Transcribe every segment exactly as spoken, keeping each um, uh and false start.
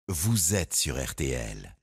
vous êtes sur R T L.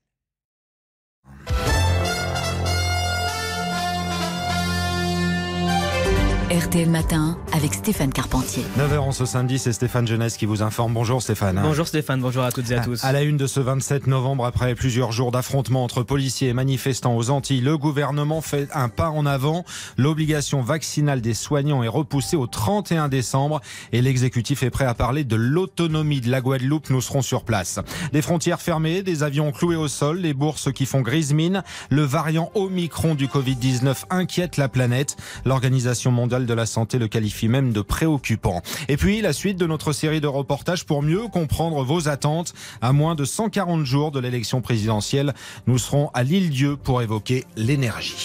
R T L Matin avec Stéphane Carpentier. neuf heures ce samedi, c'est Stéphane Jeunesse qui vous informe. Bonjour Stéphane. Bonjour Stéphane, bonjour à toutes et à tous. À la une de ce vingt-sept novembre, après plusieurs jours d'affrontements entre policiers et manifestants aux Antilles, le gouvernement fait un pas en avant. L'obligation vaccinale des soignants est repoussée au trente et un décembre et l'exécutif est prêt à parler de l'autonomie de la Guadeloupe. Nous serons sur place. Des frontières fermées, des avions cloués au sol, les bourses qui font grise mine. Le variant Omicron du covid dix-neuf inquiète la planète. L'Organisation mondiale de la santé le qualifie même de préoccupant. Et puis la suite de notre série de reportages pour mieux comprendre vos attentes. À moins de cent quarante jours de l'élection présidentielle, nous serons à l'Île-Dieu pour évoquer l'énergie.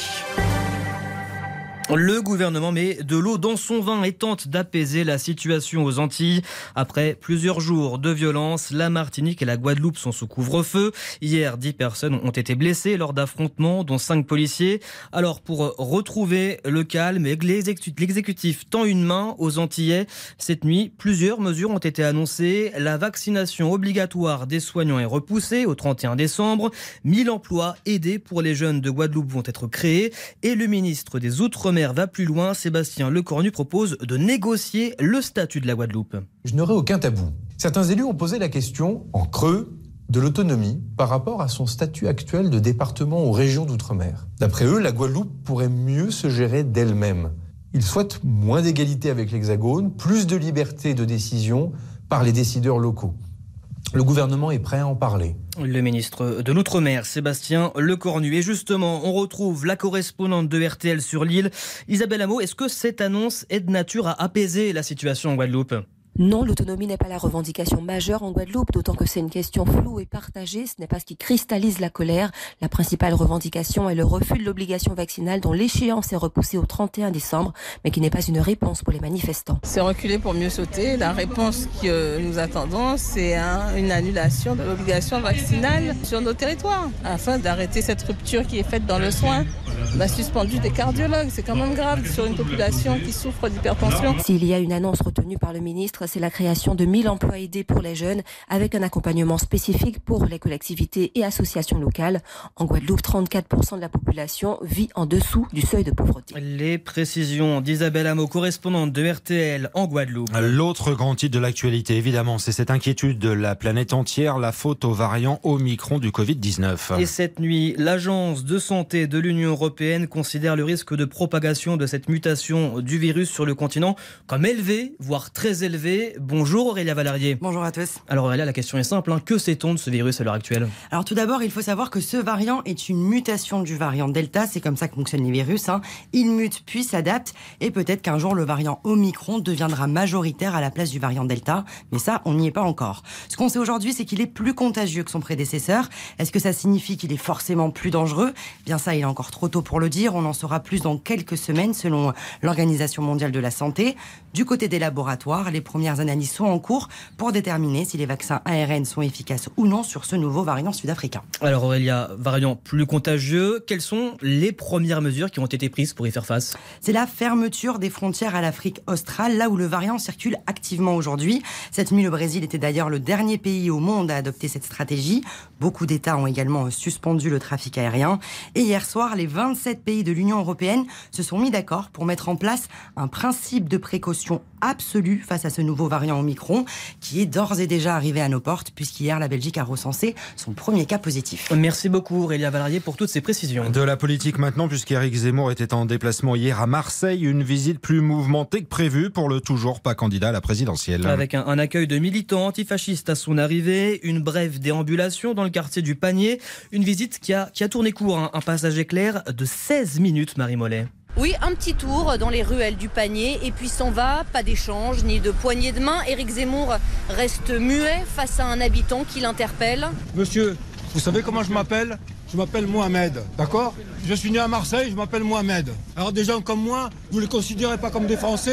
Le gouvernement met de l'eau dans son vin et tente d'apaiser la situation aux Antilles. Après plusieurs jours de violence, la Martinique et la Guadeloupe sont sous couvre-feu. Hier, dix personnes ont été blessées lors d'affrontements, dont cinq policiers. Alors, pour retrouver le calme, l'exécutif tend une main aux Antillais. Cette nuit, plusieurs mesures ont été annoncées. La vaccination obligatoire des soignants est repoussée au trente et un décembre. mille emplois aidés pour les jeunes de Guadeloupe vont être créés. Et le ministre des Outre-mer va plus loin. Sébastien Lecornu propose de négocier le statut de la Guadeloupe. Je n'aurai aucun tabou. Certains élus ont posé la question, en creux, de l'autonomie par rapport à son statut actuel de département ou région d'outre-mer. D'après eux, la Guadeloupe pourrait mieux se gérer d'elle-même. Ils souhaitent moins d'égalité avec l'Hexagone, plus de liberté de décision par les décideurs locaux. Le gouvernement est prêt à en parler. Le ministre de l'Outre-mer, Sébastien Lecornu. Et justement, on retrouve la correspondante de R T L sur l'île, Isabelle Hameau. Est-ce que cette annonce est de nature à apaiser la situation en Guadeloupe ? Non, l'autonomie n'est pas la revendication majeure en Guadeloupe, d'autant que c'est une question floue et partagée. Ce n'est pas ce qui cristallise la colère. La principale revendication est le refus de l'obligation vaccinale dont l'échéance est repoussée au trente et un décembre, mais qui n'est pas une réponse pour les manifestants. C'est reculer pour mieux sauter. La réponse que nous attendons, c'est un, une annulation de l'obligation vaccinale sur nos territoires, afin d'arrêter cette rupture qui est faite dans le soin. On a suspendu des cardiologues, c'est quand même grave sur une population qui souffre d'hypertension. S'il y a une annonce retenue par le ministre, c'est la création de mille emplois aidés pour les jeunes, avec un accompagnement spécifique pour les collectivités et associations locales. En Guadeloupe, trente-quatre pour cent de la population vit en dessous du seuil de pauvreté. Les précisions d'Isabelle Hameau, correspondante de R T L en Guadeloupe. L'autre grand titre de l'actualité, évidemment, c'est cette inquiétude de la planète entière, la faute au variant Omicron du covid dix-neuf. Et cette nuit, l'Agence de santé de l'Union européenne considère le risque de propagation de cette mutation du virus sur le continent comme élevé, voire très élevé. Bonjour Aurélia Valarié. Bonjour à tous. Alors Aurélia, la question est simple, hein. Que sait-on de ce virus à l'heure actuelle ? Alors tout d'abord, il faut savoir que ce variant est une mutation du variant Delta, c'est comme ça que fonctionnent les virus. Hein. Il mute puis s'adapte et peut-être qu'un jour le variant Omicron deviendra majoritaire à la place du variant Delta, mais ça, on n'y est pas encore. Ce qu'on sait aujourd'hui, c'est qu'il est plus contagieux que son prédécesseur. Est-ce que ça signifie qu'il est forcément plus dangereux ? Bien ça, il est encore trop tôt pour le dire, on en saura plus dans quelques semaines selon l'Organisation mondiale de la santé. Du côté des laboratoires, les premières analyses sont en cours pour déterminer si les vaccins A R N sont efficaces ou non sur ce nouveau variant sud-africain. Alors Aurélia, variant plus contagieux, quelles sont les premières mesures qui ont été prises pour y faire face ? C'est la fermeture des frontières à l'Afrique australe, là où le variant circule activement aujourd'hui. Cette nuit, le Brésil était d'ailleurs le dernier pays au monde à adopter cette stratégie. Beaucoup d'États ont également suspendu le trafic aérien. Et hier soir, les vingt-sept pays de l'Union européenne se sont mis d'accord pour mettre en place un principe de précaution absolue face à ce nouveau variant Omicron qui est d'ores et déjà arrivé à nos portes puisqu'hier la Belgique a recensé son premier cas positif. Merci beaucoup Aurélia Valarié pour toutes ces précisions. De la politique maintenant, puisqu'Éric Zemmour était en déplacement hier à Marseille, une visite plus mouvementée que prévue pour le toujours pas candidat à la présidentielle. Avec un, un accueil de militants antifascistes à son arrivée, une brève déambulation dans le quartier du Panier, une visite qui a, qui a tourné court, hein, un passage éclair de seize minutes, Marie Mollet. Oui, un petit tour dans les ruelles du Panier et puis s'en va, pas d'échange ni de poignée de main. Éric Zemmour reste muet face à un habitant qui l'interpelle. Monsieur, vous savez comment je m'appelle ? Je m'appelle Mohamed, d'accord ? Je suis né à Marseille, je m'appelle Mohamed. Alors des gens comme moi, vous ne les considérez pas comme des Français ?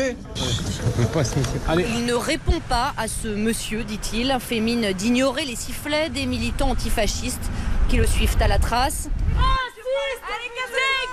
Allez. Il ne répond pas à ce monsieur, dit-il, fait mine d'ignorer les sifflets des militants antifascistes qui le suivent à la trace.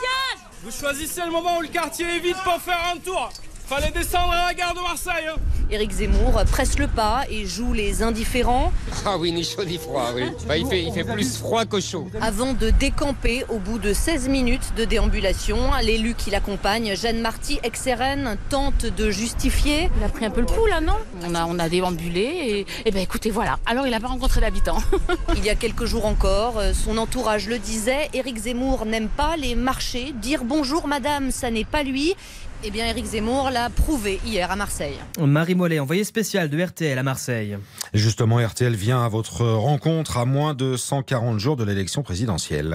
Vous choisissez le moment où le quartier est vide pour faire un tour. Fallait descendre à la gare de Marseille. Hein. Éric Zemmour presse le pas et joue les indifférents. Ah oui, ni chaud ni froid, oui. Bah, il fait, il fait plus froid que chaud. Avant de décamper au bout de seize minutes de déambulation, l'élu qui l'accompagne, Jeanne Marty, ex-R N, tente de justifier. Il a pris un peu le pouls là, non on a, on a déambulé et, et ben écoutez, voilà. Alors il n'a pas rencontré d'habitants. Il y a quelques jours encore, son entourage le disait, Éric Zemmour n'aime pas les marchés. Dire bonjour madame, ça n'est pas lui. Eh bien, Éric Zemmour l'a prouvé hier à Marseille. Marie Mollet, envoyée spéciale de R T L à Marseille. Justement, R T L vient à votre rencontre à moins de cent quarante jours de l'élection présidentielle.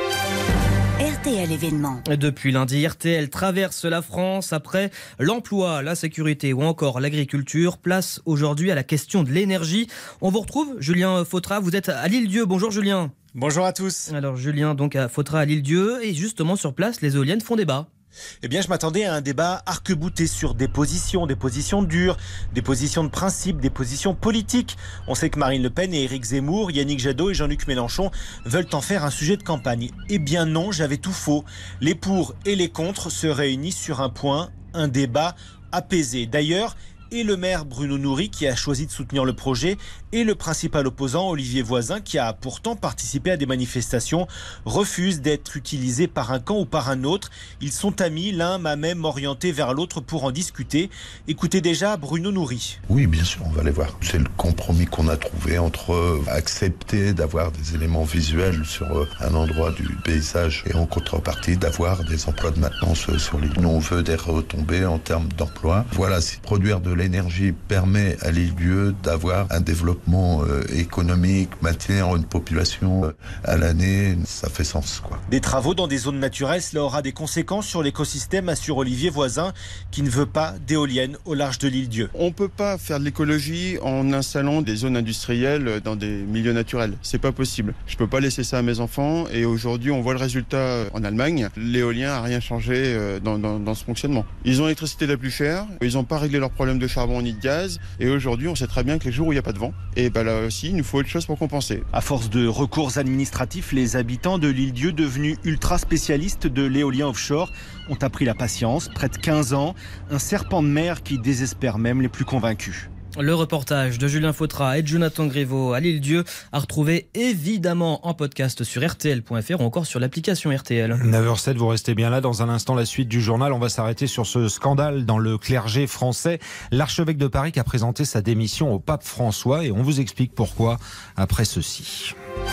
R T L événement. Depuis lundi, R T L traverse la France après l'emploi, la sécurité ou encore l'agriculture. Place aujourd'hui à la question de l'énergie. On vous retrouve, Julien Fautra, vous êtes à l'Île-Dieu. Bonjour Julien. Bonjour à tous. Alors Julien, donc à Fautra à l'Île-Dieu, et justement sur place, les éoliennes font débat. Eh bien, je m'attendais à un débat arc-bouté sur des positions, des positions dures, des positions de principe, des positions politiques. On sait que Marine Le Pen et Éric Zemmour, Yannick Jadot et Jean-Luc Mélenchon veulent en faire un sujet de campagne. Eh bien non, j'avais tout faux. Les pour et les contre se réunissent sur un point, un débat apaisé. D'ailleurs, et le maire Bruno Noury qui a choisi de soutenir le projet et le principal opposant Olivier Voisin qui a pourtant participé à des manifestations refusent d'être utilisés par un camp ou par un autre. Ils sont amis, l'un m'a même orienté vers l'autre pour en discuter. Écoutez déjà Bruno Noury. Oui, bien sûr, on va les voir. C'est le compromis qu'on a trouvé entre accepter d'avoir des éléments visuels sur un endroit du paysage et en contrepartie d'avoir des emplois de maintenance sur l'île. Nous, on veut des retombées en termes d'emploi. Voilà, si produire de l'énergie permet à l'île-dieu d'avoir un développement euh, économique, maintenir une population euh, à l'année, ça fait sens, quoi. Des travaux dans des zones naturelles, cela aura des conséquences sur l'écosystème, assure Olivier Voisin, qui ne veut pas d'éoliennes au large de l'île-dieu. On ne peut pas faire de l'écologie en installant des zones industrielles dans des milieux naturels. C'est pas possible. Je peux pas laisser ça à mes enfants et aujourd'hui on voit le résultat en Allemagne. L'éolien a rien changé dans, dans, dans ce fonctionnement. Ils ont l'électricité la plus chère, ils n'ont pas réglé leurs problèmes de charbon ni de gaz et aujourd'hui on sait très bien que les jours où il n'y a pas de vent, et ben là aussi il nous faut autre chose pour compenser. À force de recours administratifs, les habitants de l'île-dieu devenus ultra spécialistes de l'éolien offshore ont appris la patience. Près de quinze ans, un serpent de mer qui désespère même les plus convaincus. Le reportage de Julien Fautra et de Jonathan Griveaux à l'île-dieu à retrouver évidemment en podcast sur R T L point F R ou encore sur l'application R T L. neuf heures sept, vous restez bien là. Dans un instant, la suite du journal. On va s'arrêter sur ce scandale dans le clergé français. L'archevêque de Paris qui a présenté sa démission au pape François et on vous explique pourquoi après ceci.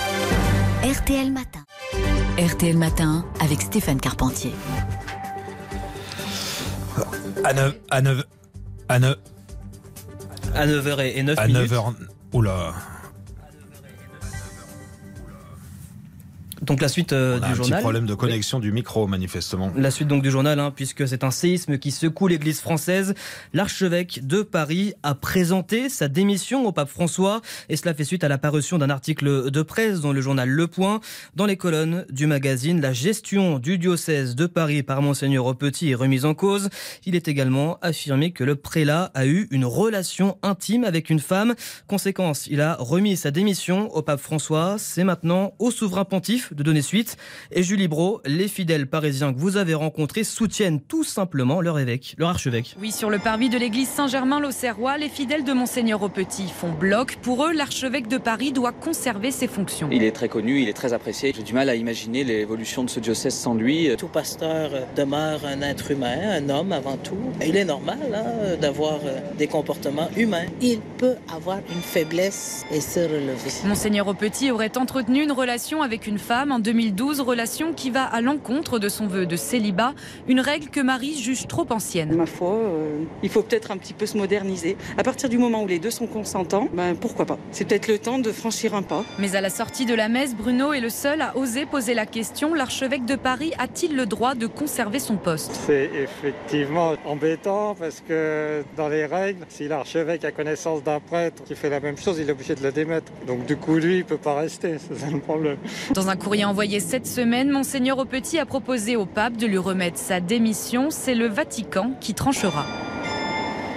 R T L Matin. R T L Matin avec Stéphane Carpentier. À neuf, à neuf, à neuf. À neuf heures zéro neuf à minutes. neuf heures. Oula. Donc la suite euh, On a du un journal. Petit problème de connexion du micro, manifestement. La suite donc du journal, hein, puisque c'est un séisme qui secoue l'Église française. L'archevêque de Paris a présenté sa démission au pape François, et cela fait suite à l'apparition d'un article de presse dans le journal Le Point. Dans les colonnes du magazine, la gestion du diocèse de Paris par Monseigneur Aupetit est remise en cause. Il est également affirmé que le prélat a eu une relation intime avec une femme. Conséquence, il a remis sa démission au pape François. C'est maintenant au souverain pontife de donner suite. Et Julie Brault, les fidèles parisiens que vous avez rencontrés soutiennent tout simplement leur évêque, leur archevêque. Oui, sur le parvis de l'église Saint-Germain-l'Auxerrois, les fidèles de Monseigneur Aupetit font bloc. Pour eux, l'archevêque de Paris doit conserver ses fonctions. Il est très connu, il est très apprécié. J'ai du mal à imaginer l'évolution de ce diocèse sans lui. Tout pasteur demeure un être humain, un homme avant tout. Il est normal hein, d'avoir des comportements humains. Il peut avoir une faiblesse et se relever. Monseigneur Aupetit aurait entretenu une relation avec une femme en deux mille douze, relation qui va à l'encontre de son vœu de célibat, une règle que Marie juge trop ancienne. Ma foi, euh, il faut peut-être un petit peu se moderniser. À partir du moment où les deux sont consentants, ben pourquoi pas. C'est peut-être le temps de franchir un pas. Mais à la sortie de la messe, Bruno est le seul à oser poser la question. L'archevêque de Paris a-t-il le droit de conserver son poste ? C'est effectivement embêtant parce que dans les règles, si l'archevêque a connaissance d'un prêtre qui fait la même chose, il est obligé de le démettre. Donc du coup, lui, il peut pas rester, c'est ça le problème. Dans un courrier envoyé cette semaine, Monseigneur Aupetit a proposé au pape de lui remettre sa démission. C'est le Vatican qui tranchera.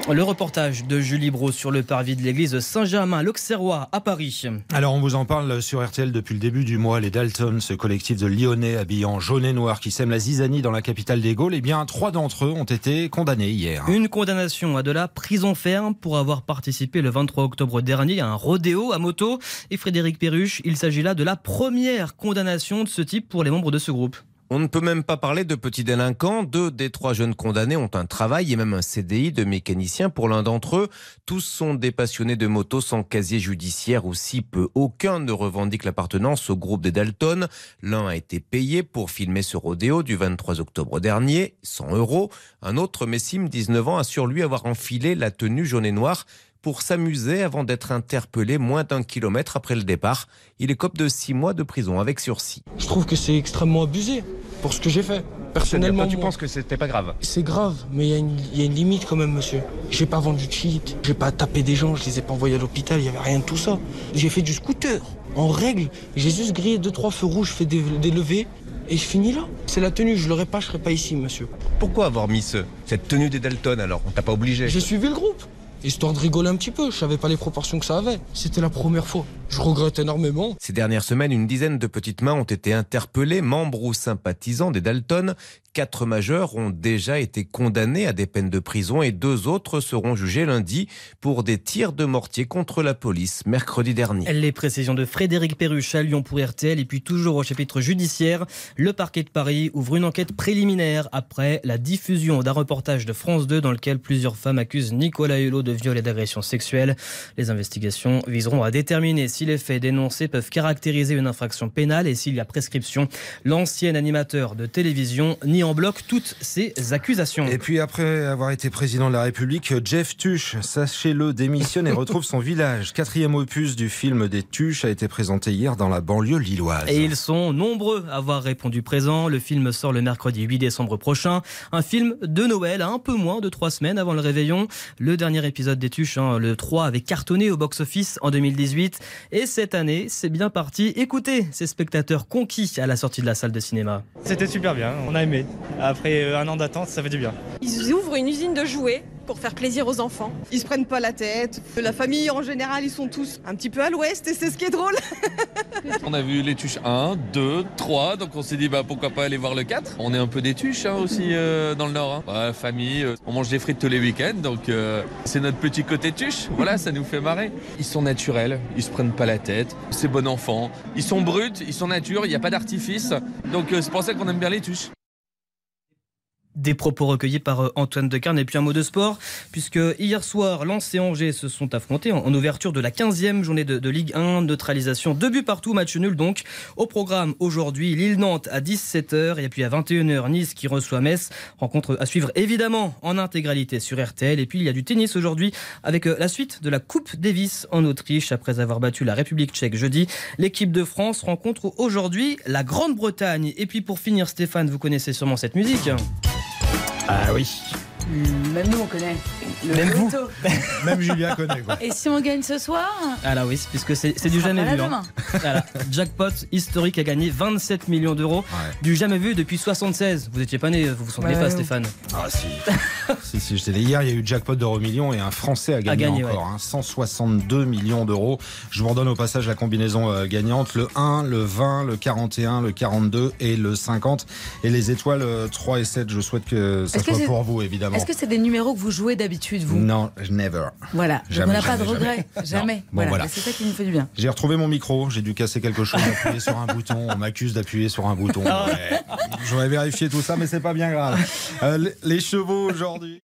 Le reportage de Julie Brault sur le parvis de l'église Saint-Germain-l'Auxerrois à Paris. Alors on vous en parle sur R T L depuis le début du mois. Les Dalton, ce collectif de Lyonnais habillés en jaune et noir qui sème la zizanie dans la capitale des Gaules, eh bien trois d'entre eux ont été condamnés hier. Une condamnation à de la prison ferme pour avoir participé le vingt-trois octobre dernier à un rodéo à moto. Et Frédéric Perruche, il s'agit là de la première condamnation de ce type pour les membres de ce groupe. On ne peut même pas parler de petits délinquants. Deux des trois jeunes condamnés ont un travail et même un C D I de mécanicien pour l'un d'entre eux. Tous sont des passionnés de moto sans casier judiciaire ou si peu. Aucun ne revendique l'appartenance au groupe des Dalton. L'un a été payé pour filmer ce rodéo du vingt-trois octobre dernier, cent euros. Un autre, Messim, dix-neuf ans, assure lui avoir enfilé la tenue jaune et noire pour s'amuser avant d'être interpellé moins d'un kilomètre après le départ. Il écope de six mois de prison avec sursis. Je trouve que c'est extrêmement abusé pour ce que j'ai fait. Personnellement, toi, tu moi, penses que c'était pas grave? C'est grave, mais il y, y a une limite quand même, monsieur. J'ai pas vendu de shit, j'ai pas tapé des gens, je les ai pas envoyés à l'hôpital, il y avait rien de tout ça. J'ai fait du scooter, en règle. J'ai juste grillé deux, trois feux rouges, fait des, des levées. Et je finis là. C'est la tenue, je l'aurais pas, je serais pas ici, monsieur. Pourquoi avoir mis ce, cette tenue des Dalton alors? On t'a pas obligé? J'ai suivi le groupe. Histoire de rigoler un petit peu, je savais pas les proportions que ça avait. C'était la première fois. Je regrette énormément. Ces dernières semaines, une dizaine de petites mains ont été interpellées, membres ou sympathisants des Dalton. Quatre majeurs ont déjà été condamnés à des peines de prison et deux autres seront jugés lundi pour des tirs de mortier contre la police mercredi dernier. Les précisions de Frédéric Perruche à Lyon pour R T L. Et puis toujours au chapitre judiciaire, le parquet de Paris ouvre une enquête préliminaire après la diffusion d'un reportage de France deux dans lequel plusieurs femmes accusent Nicolas Hulot de viol et d'agression sexuelle. Les investigations viseront à déterminer si les faits dénoncés peuvent caractériser une infraction pénale et s'il y a prescription. L'ancien animateur de télévision nie en bloc toutes ces accusations. Et puis après avoir été président de la République, Jeff Tuche, sachez-le, démissionne et retrouve son village. Quatrième opus du film des Tuches a été présenté hier dans la banlieue lilloise. Et ils sont nombreux à avoir répondu présent. Le film sort le mercredi huit décembre prochain. Un film de Noël, un peu moins de trois semaines avant le réveillon. Le dernier épisode des Tuches, hein, le trois, avait cartonné au box-office en deux mille dix-huit. Et cette année, c'est bien parti. Écoutez ces spectateurs conquis à la sortie de la salle de cinéma. C'était super bien, on a aimé. Après un an d'attente, ça fait du bien. Ils ouvrent une usine de jouets pour faire plaisir aux enfants. Ils se prennent pas la tête. La famille, en général, ils sont tous un petit peu à l'ouest et c'est ce qui est drôle. On a vu les Tuches un, deux, trois, donc on s'est dit bah, pourquoi pas aller voir le quatre. On est un peu des Tuches hein, aussi euh, dans le Nord. Hein. Bah, famille, euh, on mange des frites tous les week-ends, donc euh, c'est notre petit côté Tuche. Voilà, ça nous fait marrer. Ils sont naturels, ils se prennent pas la tête, c'est bon enfant. Ils sont bruts, ils sont nature, il n'y a pas d'artifice. Donc euh, c'est pour ça qu'on aime bien les Tuches. Des propos recueillis par Antoine Decarne. Et puis un mot de sport, puisque hier soir, Lens et Angers se sont affrontés en ouverture de la quinzième journée de, de Ligue un. Neutralisation, deux buts partout, match nul donc. Au programme aujourd'hui, Lille-Nantes à dix-sept heures et puis à vingt et une heures, Nice qui reçoit Metz. Rencontre à suivre évidemment en intégralité sur R T L. Et puis il y a du tennis aujourd'hui avec la suite de la Coupe Davis en Autriche. Après avoir battu la République tchèque jeudi, l'équipe de France rencontre aujourd'hui la Grande-Bretagne. Et puis pour finir, Stéphane, vous connaissez sûrement cette musique. Ah oui. Mmh, même nous on connaît. Le Même vous. Même Julia connaît quoi. Et si on gagne ce soir? Ah là oui, puisque c'est, c'est du jamais vu. Hein. Voilà. Jackpot historique a gagné vingt-sept millions d'euros. Ouais. Du jamais vu depuis soixante-seize. Vous étiez pas né, vous vous souvenez ouais, pas, ouais. Stéphane? Ah si. si, si, j'étais hier, il y a eu jackpot d'euro million et un Français a gagné, a gagné encore. Ouais. Hein, cent soixante-deux millions d'euros. Je vous redonne au passage la combinaison euh, gagnante. Le un, le vingt, le quarante et un, le quarante-deux et le cinquante. Et les étoiles euh, trois et sept, je souhaite que ça Est-ce soit que pour vous évidemment. Est-ce que c'est des numéros que vous jouez d'habitude, vous? Non, never. Voilà, jamais, on n'a pas de jamais, regret, jamais. jamais. Bon, voilà. Voilà. C'est ça qui nous fait du bien. J'ai retrouvé mon micro, j'ai dû casser quelque chose, appuyer sur un bouton. On m'accuse d'appuyer sur un bouton. Ouais. J'aurais vérifié tout ça, mais c'est pas bien grave. Euh, les chevaux aujourd'hui.